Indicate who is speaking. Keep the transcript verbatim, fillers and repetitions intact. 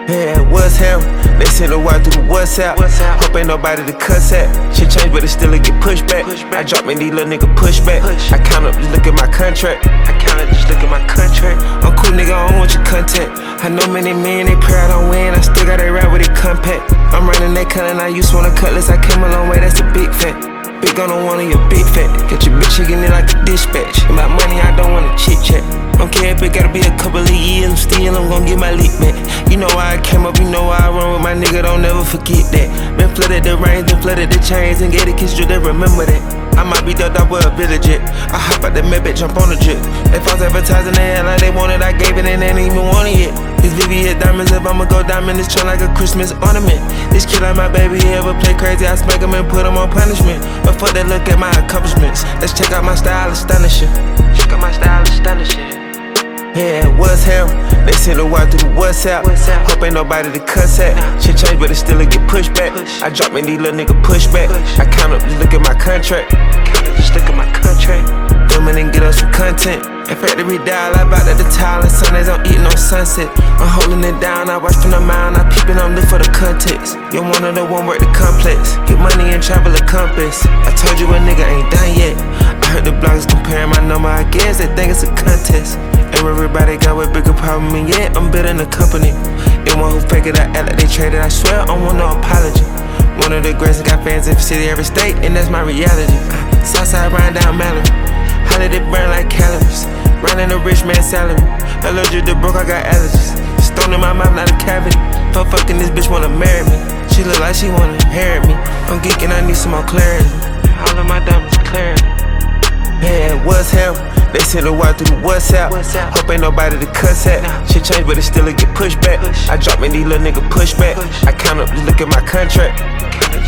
Speaker 1: Yeah, what's hell? They send a wire through the WhatsApp. Hope ain't nobody to cuss at. Shit change, but it still a get pushed back. I drop me these little nigga pushback. I count up, just look at my contract. I count up, just look at my contract. I'm cool, nigga, I don't want your contact. I know many men, they pray I don't win. I still got that rap with it compact. I'm running that cut and I used to want a cutlass. I came a long way, that's a big fact. Big gun on one of your big fat. Get your bitch shaking it like a dispatch. About money, I don't wanna chit chat. Don't care if it gotta be a couple of years. I'm still, I'm gon' get my leak back. You know why I came up, you know why I run with my nigga. Don't never forget that. Been flooded the rains, been flooded the chains, and get a kiss you, they remember that. I might be ducked up with a village jet. I hop out the med, bitch, jump on the jet. They false advertising, they act like they want it. I gave it and they ain't even want it yet. These V V S diamonds, if I'ma go diamond, this chill like a Christmas ornament. This kid like my baby, he ever play crazy, I smack him and put him on punishment. But fuck that, look at my accomplishments. Let's check out my style, astonishing. Check out my style, astonishing. Yeah, what's hell? They send a wire through the WhatsApp. Hope ain't nobody to cuss at. Shit change, but it still a get pushed back. I drop me these little nigga pushback. I count up, just look at my contract. Count up, just look at my contract. Filming and get us some content. In factory dial, I bout at the tile. And Sundays I'm eating on sunset. I'm holding it down, I watch from the mound. I peep it, I'm lit for the context. You're one of the one work the complex. Get money and travel a compass. I told you a nigga ain't done yet. I heard the bloggers comparing my number, I guess they think it's a contest. Everybody got a bigger problem, and yet I'm building a company. Anyone who fake it, I act like they traded. I swear I don't want no apology. One of the greatest, got fans in every city, every state, and that's my reality. Southside riding down Mallory, holiday burn like calories. Running a rich man's salary. Allergic to broke, I got allergies. Stone in my mouth, not a cavity. Fuck fucking this bitch wanna marry me. She look like she wanna inherit me. I'm geeking, I need some more clarity. All of my diamonds clarity. Yeah, what's hell? They send a wire through the WhatsApp. Hope ain't nobody to cuss at. Shit change, but it still a get pushed back. I drop me these little nigga pushback. I count up, just look at my contract.